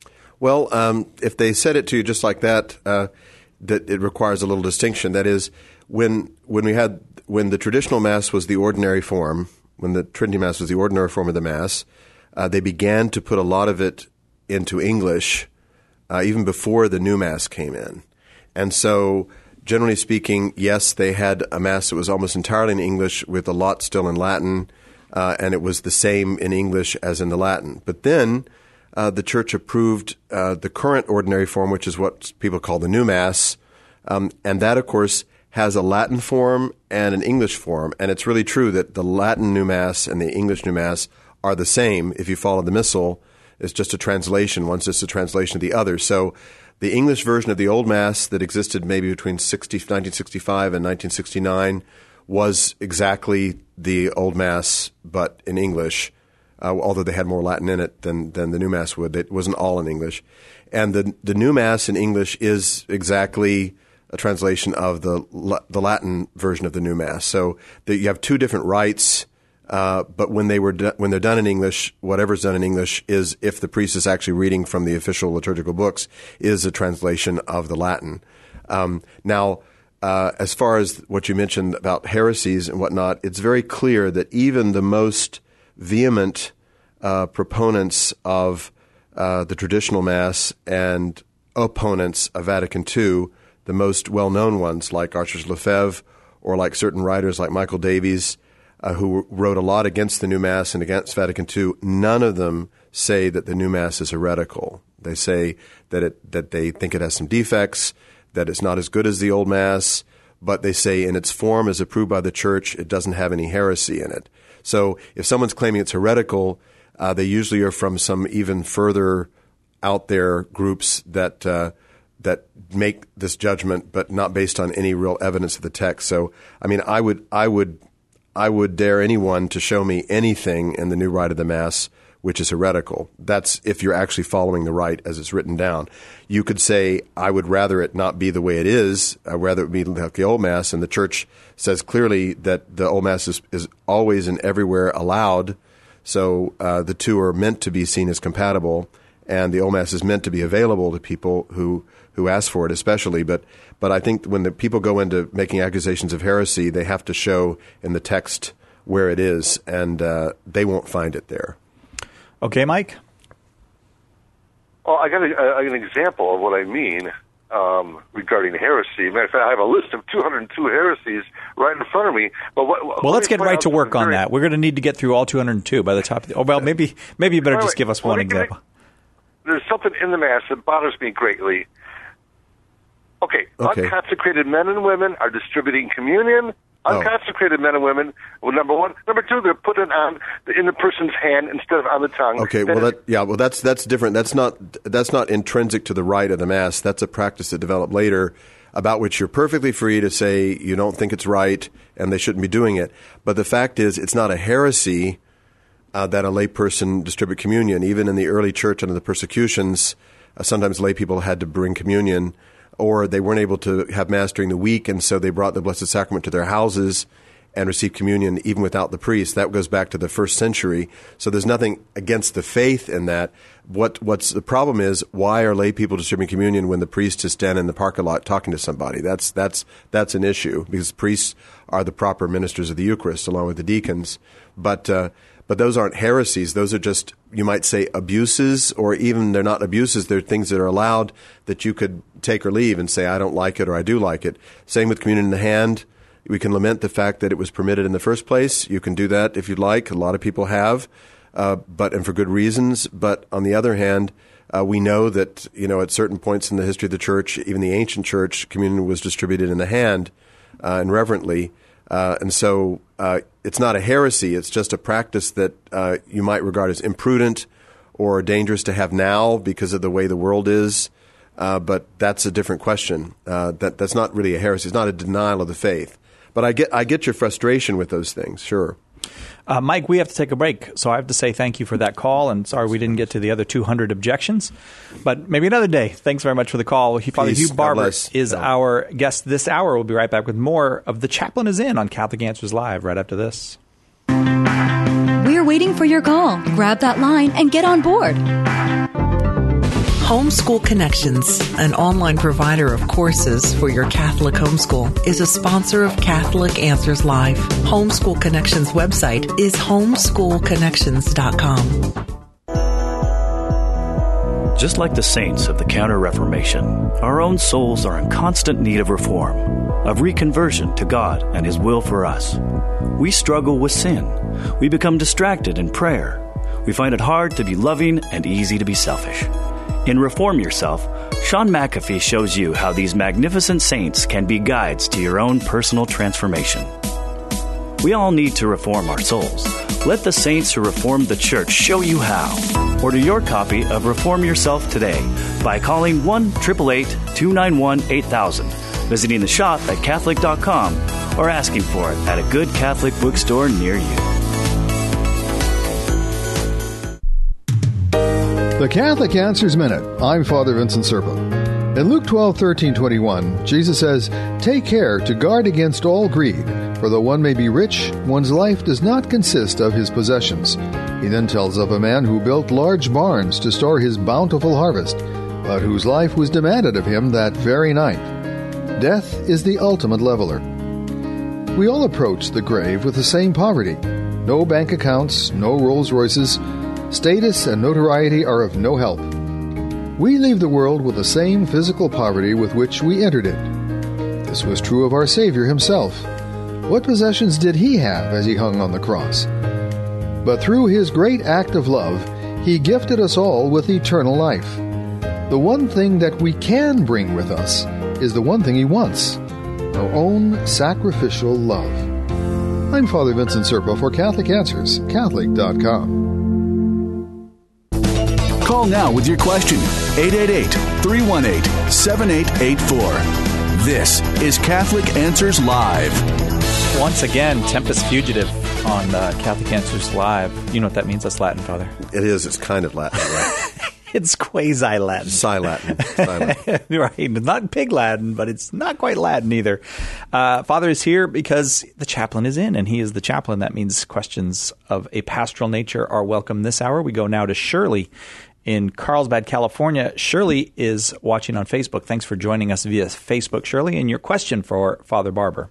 Well, um, if they said it to you just like that, uh, that it requires a little distinction. That is, when when we had when the traditional Mass was the ordinary form, when the Trinity Mass was the ordinary form of the Mass, uh, they began to put a lot of it into English uh, even before the new Mass came in. And so, generally speaking, yes, they had a Mass that was almost entirely in English with a lot still in Latin, uh, and it was the same in English as in the Latin. But then uh, the Church approved uh, the current ordinary form, which is what people call the new Mass, um, and that, of course, has a Latin form and an English form. And it's really true that the Latin New Mass and the English New Mass are the same if you follow the Missal. It's just a translation. One's just a translation of the other. So the English version of the Old Mass that existed maybe between nineteen sixty-five and nineteen sixty-nine was exactly the Old Mass, but in English, uh, although they had more Latin in it than, than the New Mass would. It wasn't all in English. And the, the New Mass in English is exactly a translation of the the Latin version of the New Mass. So that you have two different rites, uh, but when they were do- when they're done in English, whatever's done in English is, if the priest is actually reading from the official liturgical books, is a translation of the Latin. Um, now, uh, as far as what you mentioned about heresies and whatnot, it's very clear that even the most vehement uh, proponents of uh, the traditional Mass and opponents of Vatican Two, the most well-known ones like Archbishop Lefebvre or like certain writers like Michael Davies, uh, who wrote a lot against the New Mass and against Vatican Two, none of them say that the New Mass is heretical. They say that it that they think it has some defects, that it's not as good as the Old Mass, but they say in its form as approved by the Church, it doesn't have any heresy in it. So if someone's claiming it's heretical, uh, they usually are from some even further out there groups that uh, that make this judgment, but not based on any real evidence of the text. So, I mean, I would, I would, I would dare anyone to show me anything in the new rite of the Mass which is heretical. That's if you're actually following the rite as it's written down. You could say, I would rather it not be the way it is. I'd rather it be like the Old Mass, and the Church says clearly that the Old Mass is, is always and everywhere allowed. So uh, the two are meant to be seen as compatible, and the Old Mass is meant to be available to people who who ask for it, especially. But but I think when the people go into making accusations of heresy, they have to show in the text where it is, and uh, they won't find it there. Okay, Mike? Well, I got, a, I got an example of what I mean um, regarding heresy. Matter of fact, I have a list of two hundred two heresies right in front of me. But what, well, let's get right to work on that. We're going to need to get through all two hundred two by the top of the... Oh, well, maybe maybe you better wait, just give us well, one example. There's something in the Mass that bothers me greatly. Okay, okay, unconsecrated men and women are distributing communion. Unconsecrated oh. men and women, well, number one. Number two, they're putting on the, in the person's hand instead of on the tongue. Okay, that well, is, that, yeah, well, that's that's different. That's not that's not intrinsic to the rite of the Mass. That's a practice that developed later, about which you're perfectly free to say you don't think it's right and they shouldn't be doing it. But the fact is, it's not a heresy uh, that a layperson distribute communion. Even in the early church under the persecutions, uh, sometimes lay people had to bring communion, or they weren't able to have Mass during the week, and so they brought the Blessed Sacrament to their houses and received communion even without the priest. That goes back to the first century. So there's nothing against the faith in that. What what's the problem is, why are lay people distributing communion when the priest is standing in the parking lot talking to somebody? That's that's that's an issue, because priests are the proper ministers of the Eucharist along with the deacons. But uh, but those aren't heresies. Those are just, you might say, abuses, or even they're not abuses. They're things that are allowed that you could take or leave and say, I don't like it or I do like it. Same with communion in the hand. We can lament the fact that it was permitted in the first place. You can do that if you'd like. A lot of people have, uh, but and for good reasons. But on the other hand, uh, we know that, you know, at certain points in the history of the Church, even the ancient Church, communion was distributed in the hand uh, and reverently. Uh, and so uh, it's not a heresy. It's just a practice that uh, you might regard as imprudent or dangerous to have now because of the way the world is. Uh, but that's a different question. Uh, that that's not really a heresy. It's not a denial of the faith. But I get I get your frustration with those things. Sure. Uh, Mike, we have to take a break, so I have to say thank you for that call, and sorry we didn't get to the other two hundred objections, but maybe another day. Thanks very much for the call. Father Hugh Barber is our guest this hour. We'll be right back with more of The Chaplain is In on Catholic Answers Live right after this. We're waiting for your call. Grab that line and get on board. Homeschool Connections, an online provider of courses for your Catholic homeschool, is a sponsor of Catholic Answers Live. Homeschool Connections website is homeschool connections dot com. Just like the saints of the Counter-Reformation, our own souls are in constant need of reform, of reconversion to God and His will for us. We struggle with sin. We become distracted in prayer. We find it hard to be loving and easy to be selfish. In Reform Yourself, Sean McAfee shows you how these magnificent saints can be guides to your own personal transformation. We all need to reform our souls. Let the saints who reformed the church show you how. Order your copy of Reform Yourself today by calling one eight eight eight, two nine one, eight thousand, visiting the shop at Catholic dot com, or asking for it at a good Catholic bookstore near you. The Catholic Answers Minute. I'm Father Vincent Serpa. In Luke twelve, thirteen, twenty-one, Jesus says, "Take care to guard against all greed, for though one may be rich, one's life does not consist of his possessions." He then tells of a man who built large barns to store his bountiful harvest, but whose life was demanded of him that very night. Death is the ultimate leveler. We all approach the grave with the same poverty. No bank accounts, no Rolls Royces. Status and notoriety are of no help. We leave the world with the same physical poverty with which we entered it. This was true of our Savior himself. What possessions did he have as he hung on the cross? But through his great act of love, he gifted us all with eternal life. The one thing that we can bring with us is the one thing he wants, our own sacrificial love. I'm Father Vincent Serpa for Catholic Answers, Catholic dot com. Call now with your question, eight eight eight, three one eight, seven eight eight four. This is Catholic Answers Live. Once again, Tempus Fugitive on uh, Catholic Answers Live. You know what that means? That's Latin, Father. It is. It's kind of Latin, right? It's quasi-Latin. Psi-Latin. Psi-Latin. Right. Not pig Latin, but it's not quite Latin either. Uh, Father is here because the chaplain is in, and he is the chaplain. That means questions of a pastoral nature are welcome this hour. We go now to Shirley in Carlsbad, California. Shirley is watching on Facebook. Thanks for joining us via Facebook, Shirley. And your question for Father Barber.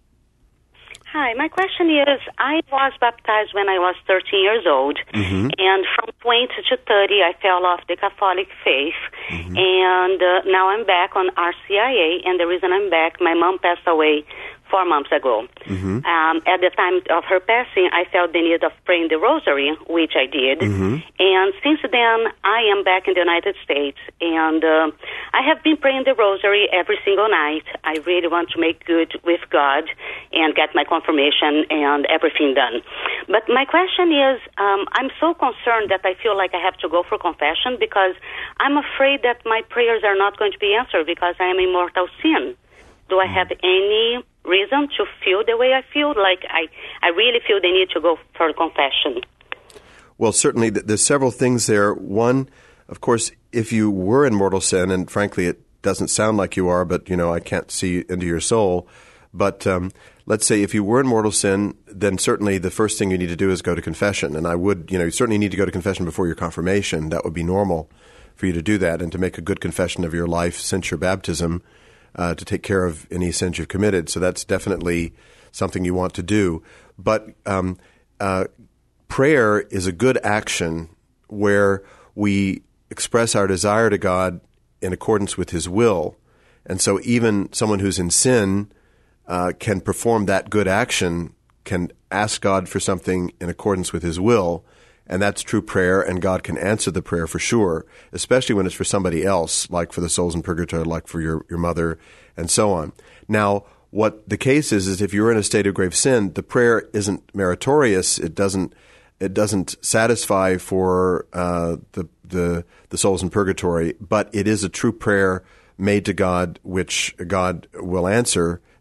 Hi, my question is, I was baptized when I was thirteen years old, mm-hmm. and from twenty to thirty, I fell off the Catholic faith, mm-hmm. and uh, now I'm back on R C I A, and the reason I'm back, my mom passed away four months ago. Mm-hmm. Um, at the time of her passing, I felt the need of praying the rosary, which I did. Mm-hmm. And since then, I am back in the United States, and uh, I have been praying the rosary every single night. I really want to make good with God and get my confirmation and everything done. But my question is, um, I'm so concerned that I feel like I have to go for confession because I'm afraid that my prayers are not going to be answered because I am in mortal sin. Do I have any reason to feel the way I feel? Like I, I really feel the need to go for confession. Well, certainly there's several things there. One, of course, if you were in mortal sin, and frankly it doesn't sound like you are, but you know I can't see into your soul. But um, let's say if you were in mortal sin, then certainly the first thing you need to do is go to confession. And I would, you know, you certainly need to go to confession before your confirmation. That would be normal for you to do that and to make a good confession of your life since your baptism. Uh, to take care of any sins you've committed. So that's definitely something you want to do. But um, uh, prayer is a good action where we express our desire to God in accordance with His will. And so even someone who's in sin uh, can perform that good action, can ask God for something in accordance with His will. And that's true prayer, and God can answer the prayer for sure, especially when it's for somebody else, like for the souls in purgatory, like for your, your mother, and so on. Now, what the case is, is if you're in a state of grave sin, the prayer isn't meritorious. It doesn't it doesn't satisfy for uh, the, the the souls in purgatory, but it is a true prayer made to God, which God will answer,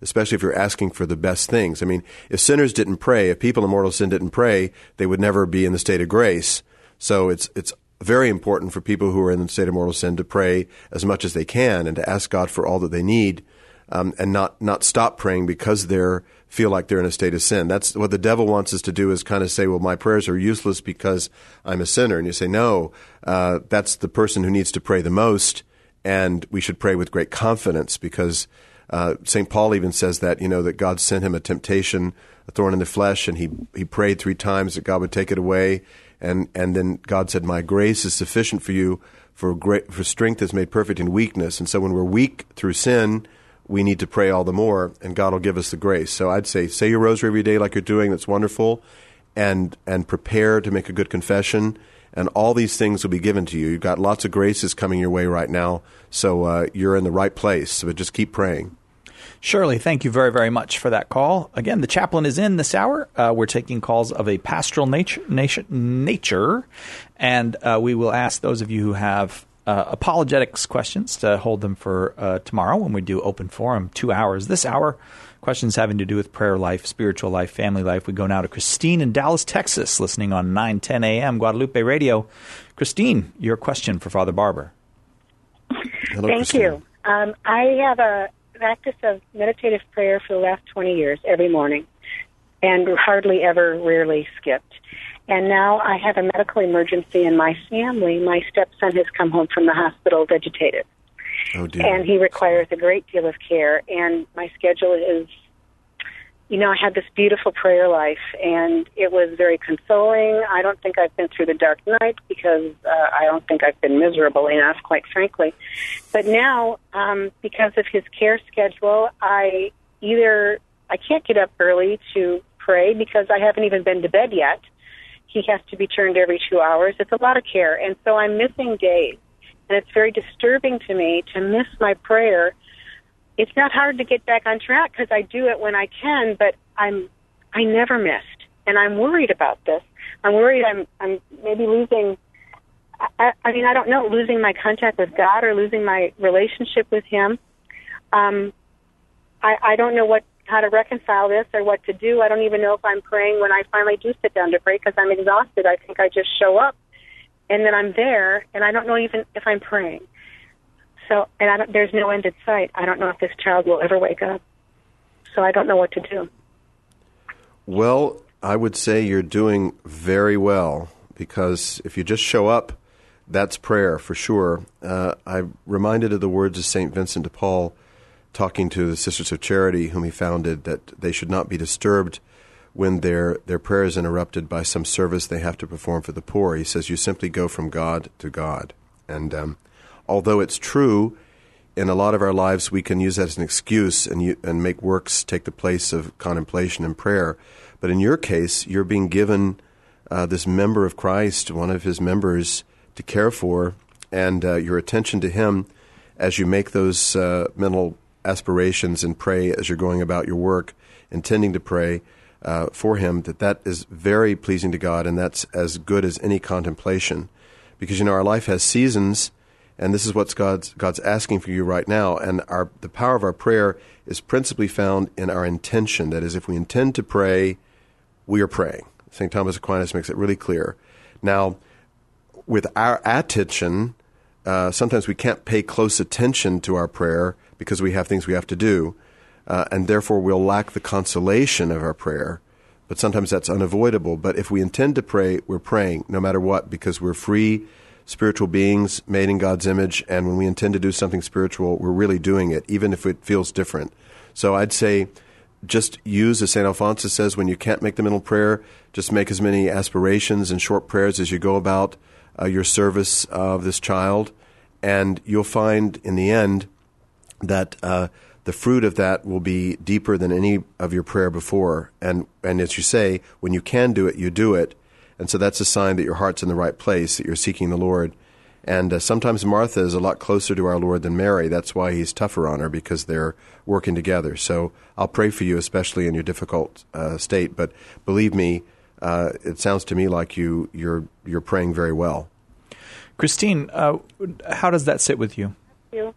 especially if you're asking for the best things. I mean, if sinners didn't pray, if people in mortal sin didn't pray, they would never be in the state of grace. So it's it's very important for people who are in the state of mortal sin to pray as much as they can and to ask God for all that they need, um, and not not stop praying because they're feel like they're in a state of sin. That's what the devil wants us to do, is kind of say, well, my prayers are useless because I'm a sinner. And you say, no, uh, that's the person who needs to pray the most, and we should pray with great confidence because uh, Saint Paul even says that, you know, that God sent him a temptation, a thorn in the flesh, and he he prayed three times that God would take it away. And and then God said, my grace is sufficient for you, for great, for strength is made perfect in weakness. And so when we're weak through sin, we need to pray all the more, and God will give us the grace. So I'd say, say your rosary every day like you're doing. That's wonderful. And and prepare to make a good confession. And all these things will be given to you. You've got lots of graces coming your way right now. So uh, you're in the right place. So just keep praying. Shirley, thank you very, very much for that call. Again, the chaplain is in this hour. Uh, we're taking calls of a pastoral nature, nature, nature and uh, we will ask those of you who have uh, apologetics questions to hold them for uh, tomorrow when we do open forum, two hours. This hour, questions having to do with prayer life, spiritual life, family life. We go now to Christine in Dallas, Texas, listening on nine ten a.m. Guadalupe Radio. Christine, your question for Father Barber. Hello, Thank Christine. you. Um, I have a practice of meditative prayer for the last twenty years, every morning, and hardly ever, rarely skipped. And now I have a medical emergency in my family. My stepson has come home from the hospital vegetative. Oh, dear. And he requires a great deal of care. And my schedule is, you know, I had this beautiful prayer life, and it was very consoling. I don't think I've been through the dark night because uh, I don't think I've been miserable enough, quite frankly. But now, um, because of his care schedule, I either, I can't get up early to pray because I haven't even been to bed yet. He has to be turned every two hours. It's a lot of care. And so I'm missing days. And it's very disturbing to me to miss my prayer. It's not hard to get back on track because I do it when I can, but I'm I never missed, and I'm worried about this. I'm worried I'm I'm maybe losing. I, I mean, I don't know, losing my contact with God or losing my relationship with Him. Um, I I don't know what how to reconcile this or what to do. I don't even know if I'm praying when I finally do sit down to pray because I'm exhausted. I think I just show up, and then I'm there, and I don't know even if I'm praying. So, and I don't, there's no end in sight. I don't know if this child will ever wake up. So I don't know what to do. Well, I would say you're doing very well, because if you just show up, that's prayer for sure. Uh, I'm reminded of the words of Saint Vincent de Paul talking to the Sisters of Charity, whom he founded, that they should not be disturbed when their, their prayer is interrupted by some service they have to perform for the poor. He says, you simply go from God to God. And um, although it's true, in a lot of our lives we can use that as an excuse and you, and make works take the place of contemplation and prayer. But in your case, you're being given uh, this member of Christ, one of his members, to care for, and uh, your attention to him as you make those uh, mental aspirations and pray as you're going about your work, intending to pray uh, for him, that that is very pleasing to God, and that's as good as any contemplation. Because, you know, our life has seasons, and this is what God's, God's asking for you right now. And our, the power of our prayer is principally found in our intention. That is, if we intend to pray, we are praying. Saint Thomas Aquinas makes it really clear. Now, with our attention, uh, sometimes we can't pay close attention to our prayer because we have things we have to do, uh, and therefore we'll lack the consolation of our prayer. But sometimes that's unavoidable. But if we intend to pray, we're praying no matter what, because we're free spiritual beings made in God's image, and when we intend to do something spiritual, we're really doing it, even if it feels different. So I'd say just use, as Saint Alphonsus says, when you can't make the mental prayer, just make as many aspirations and short prayers as you go about uh, your service of this child, and you'll find in the end that uh, the fruit of that will be deeper than any of your prayer before. And and as you say, when you can do it, you do it. And so that's a sign that your heart's in the right place, that you're seeking the Lord. And uh, sometimes Martha is a lot closer to our Lord than Mary. That's why he's tougher on her, because they're working together. So I'll pray for you, especially in your difficult uh, state. But believe me, uh, it sounds to me like you, you're you're praying very well. Christine, uh, how does that sit with you? You.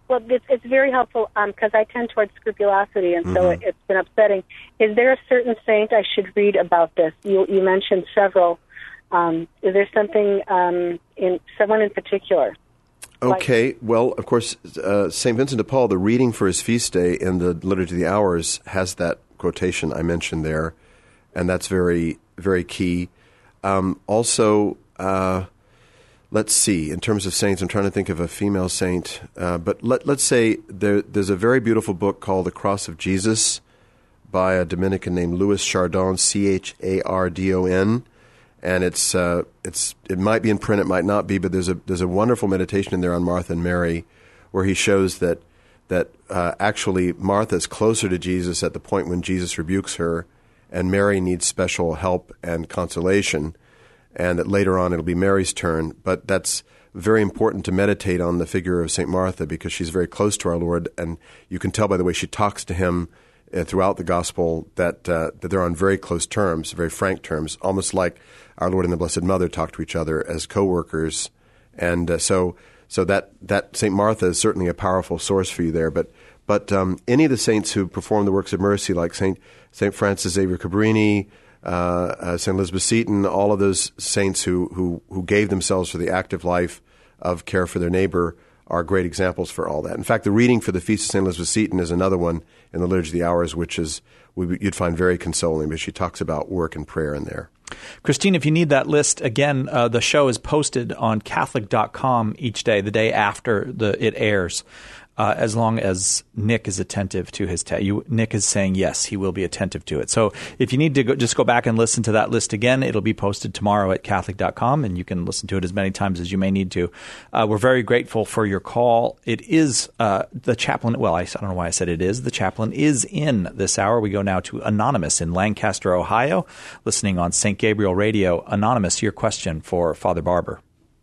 Well, it's, it's very helpful because I tend towards scrupulosity, and so Mm-hmm. it, it's been upsetting. Is there a certain saint I should read about this? You, you mentioned several. Um, is there something um, in someone in particular? Okay, well, of course, uh, Saint Vincent de Paul, the reading for his feast day in the Liturgy of the Hours has that quotation I mentioned there, and that's very, very key. Um, also, uh, let's see, in terms of saints, I'm trying to think of a female saint, uh, but let, let's say there, there's a very beautiful book called The Cross of Jesus by a Dominican named Louis Chardon, C H A R D O N. And it's uh, it's it might be in print, it might not be, but there's a there's a wonderful meditation in there on Martha and Mary, where he shows that that uh, actually Martha is closer to Jesus at the point when Jesus rebukes her, and Mary needs special help and consolation, and that later on it'll be Mary's turn. But that's very important to meditate on the figure of Saint Martha because she's very close to our Lord, and you can tell by the way she talks to him uh, throughout the gospel that uh, that they're on very close terms, very frank terms, almost like our Lord and the Blessed Mother talk to each other as co-workers. And uh, so so that, that Saint Martha is certainly a powerful source for you there. But but um, any of the saints who perform the works of mercy, like Saint Saint Francis Xavier Cabrini, uh, uh, Saint Elizabeth Seton, all of those saints who, who, who gave themselves for the active life of care for their neighbor, are great examples for all that. In fact, the reading for the Feast of Saint Elizabeth Seton is another one in the Liturgy of the Hours, which is you'd find very consoling because she talks about work and prayer in there. Christine, if you need that list, again, uh, the show is posted on Catholic dot com each day, the day after the it airs, uh, as long as Nick is attentive to his text. Nick is saying yes, he will be attentive to it. So if you need to go, just go back and listen to that list again. It'll be posted tomorrow at Catholic dot com, and you can listen to it as many times as you may need to. Uh, we're very grateful for your call. It is uh, the chaplain. Well, I, I don't know why I said it is. The chaplain is in this hour. We go now to Anonymous in Lancaster, Ohio, listening on Saint Gabriel Radio. Anonymous, your question for Father Barber.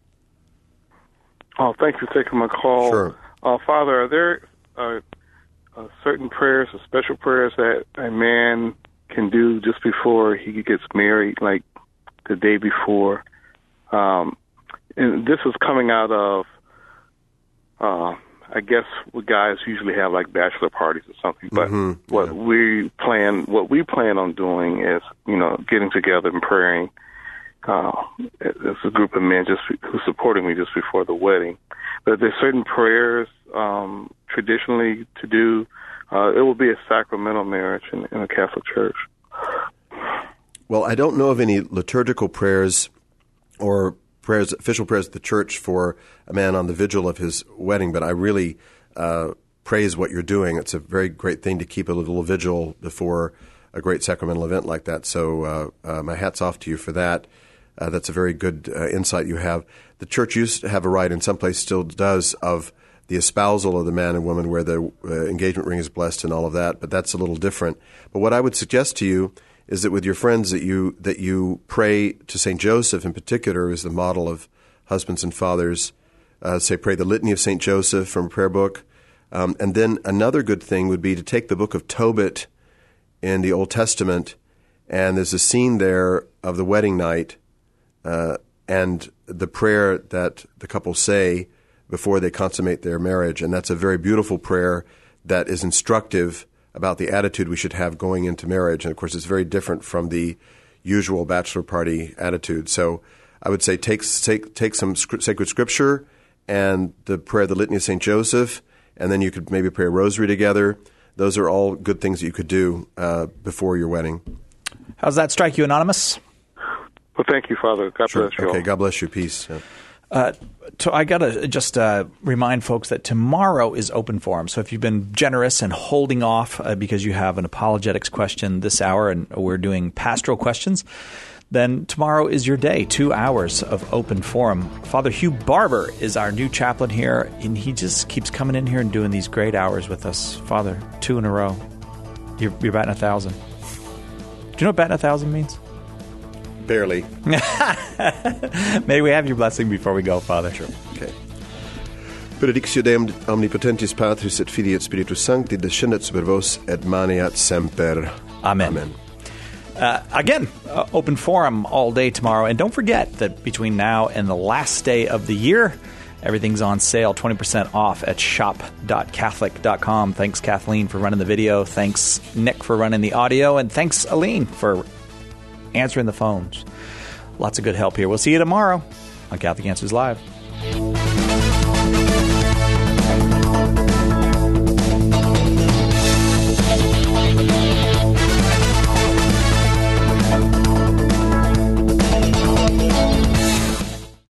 Oh, thank you for taking my call. Sure. Uh, Father, are there uh, uh, certain prayers or special prayers that a man can do just before he gets married, like the day before? Um, and this is coming out of, uh, I guess, what guys usually have like bachelor parties or something. But Mm-hmm. what we plan, what we plan on doing is, you know, getting together and praying. Uh, it's a group of men just who's supporting me just before the wedding. But there's certain prayers um, traditionally to do. Uh, it will be a sacramental marriage in, in a Catholic church. Well, I don't know of any liturgical prayers or prayers, official prayers at the church for a man on the vigil of his wedding, but I really uh, praise what you're doing. It's a very great thing to keep a little vigil before a great sacramental event like that. So uh, uh, my hat's off to you for that. Uh, that's a very good uh, insight you have. The church used to have a rite, and some place still does, of the espousal of the man and woman where the uh, engagement ring is blessed and all of that, but that's a little different. But what I would suggest to you is that with your friends that you that you pray to Saint Joseph in particular, as the model of husbands and fathers. Uh, say, pray the Litany of Saint Joseph from a prayer book. Um, and then another good thing would be to take the book of Tobit in the Old Testament, and there's a scene there of the wedding night, uh, and the prayer that the couple say before they consummate their marriage. And that's a very beautiful prayer that is instructive about the attitude we should have going into marriage. And, of course, it's very different from the usual bachelor party attitude. So I would say take take, take some sc- sacred scripture and the prayer, the Litany of Saint Joseph, and then you could maybe pray a rosary together. Those are all good things that you could do uh, before your wedding. How's that strike you, Anonymous? Well, thank you, Father. God Sure. bless you. Okay, all. God bless you. Peace. Yeah. Uh, to, I got to just uh, remind folks that tomorrow is open forum. So if you've been generous and holding off uh, because you have an apologetics question this hour and we're doing pastoral questions, then tomorrow is your day, two hours of open forum. Father Hugh Barber is our new chaplain here, and he just keeps coming in here and doing these great hours with us. Father, two in a row. You're, you're batting a thousand. Do you know what batting a thousand means? Barely. May we have your blessing before we go, Father? Sure. Okay. Benedictio Deum omnipotentis Patris et Filii et Spiritus Sancti descendet super vos et maneat semper. Amen. Amen. Uh, again, uh, open forum all day tomorrow. And don't forget that between now and the last day of the year, Everything's on sale, twenty percent off at shop dot catholic dot com. Thanks, Kathleen, for running the video. Thanks, Nick, for running the audio. And thanks, Aline, for answering the phones. Lots of good help here. We'll see you tomorrow on Catholic Answers Live.